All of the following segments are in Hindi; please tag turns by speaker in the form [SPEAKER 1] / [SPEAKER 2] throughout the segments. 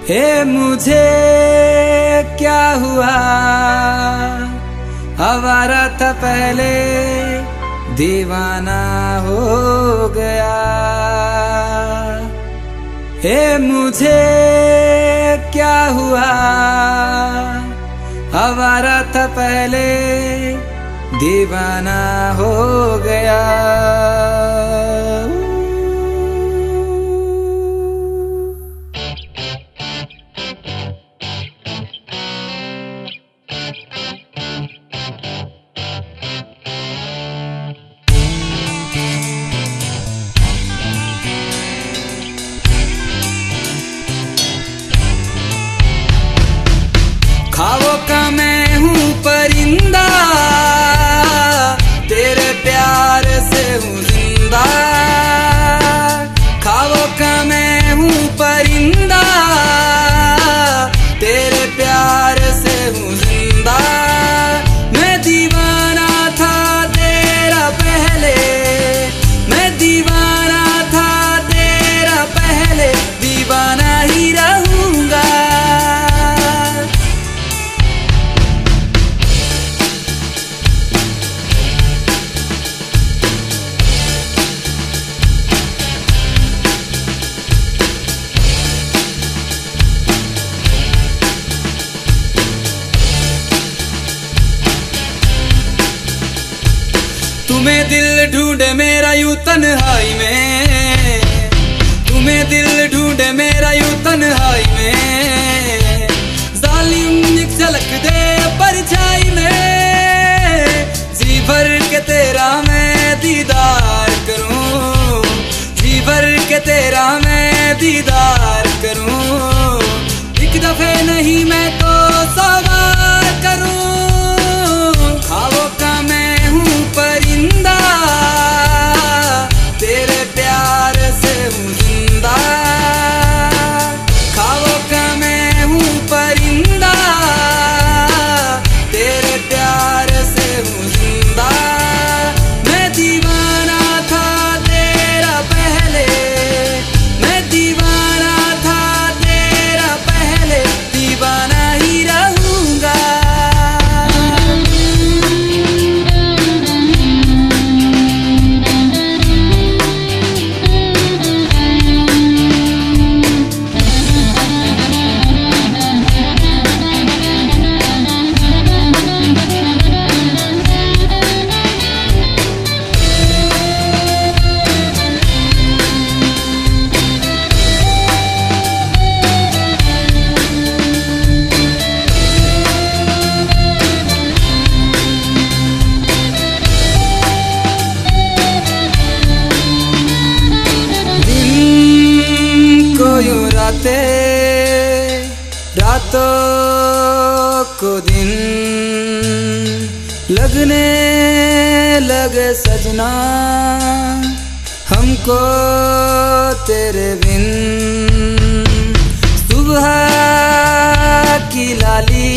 [SPEAKER 1] हे मुझे क्या हुआ, आवारा था पहले दीवाना हो गया। हे मुझे क्या हुआ, आवारा था पहले दीवाना हो गया। ख्वाबों का मैं हूँ परिंदा, तेरे प्यार से हूँ जिंदा। ख्वाबों का मैं हूँ परिंदा, तेरे प्यार से हूँ जिंदा। मैं दीवाना था तेरा पहले, मैं दीवाना था तेरा पहले, दीवाना ही रहूंगा। तुम्हें दिल ढूंढे मेरा यूं तन्हाई में, तुम्हें दिल ढूंढे मेरा यूं तन्हाई में। जालिम एक झलक दे परछाई में, जी भर के तेरा मैं दीदार करूं, जी भर के तेरा मैं दीदार करूं। एक दफे नहीं मैं तो 100 बार करूं। ख्वाबों का मैं हूँ परिंदा, तेरे प्यार से हूँ जिंदा। ख्वाबों का मैं हूँ परिंदा, तेरे प्यार से हूँ जिंदा। मैं दीवाना था तेरा पहले, मैं दीवाना था तेरा पहले, दीवाना ही रहूंगा। रातों को दिन लगने लगे सजना, हमको तेरे बिन। सुबह की लाली,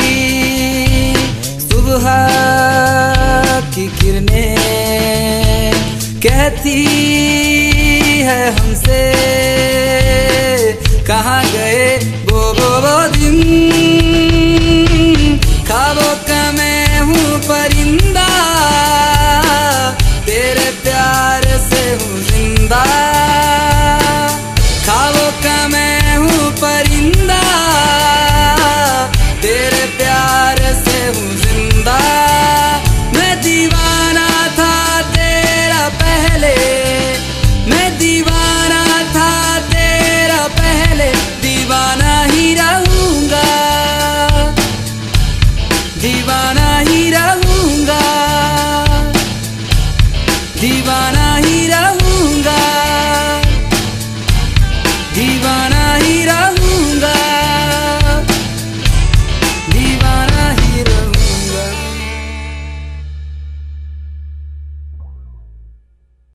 [SPEAKER 1] सुबह की किरणें कहती है हमसे,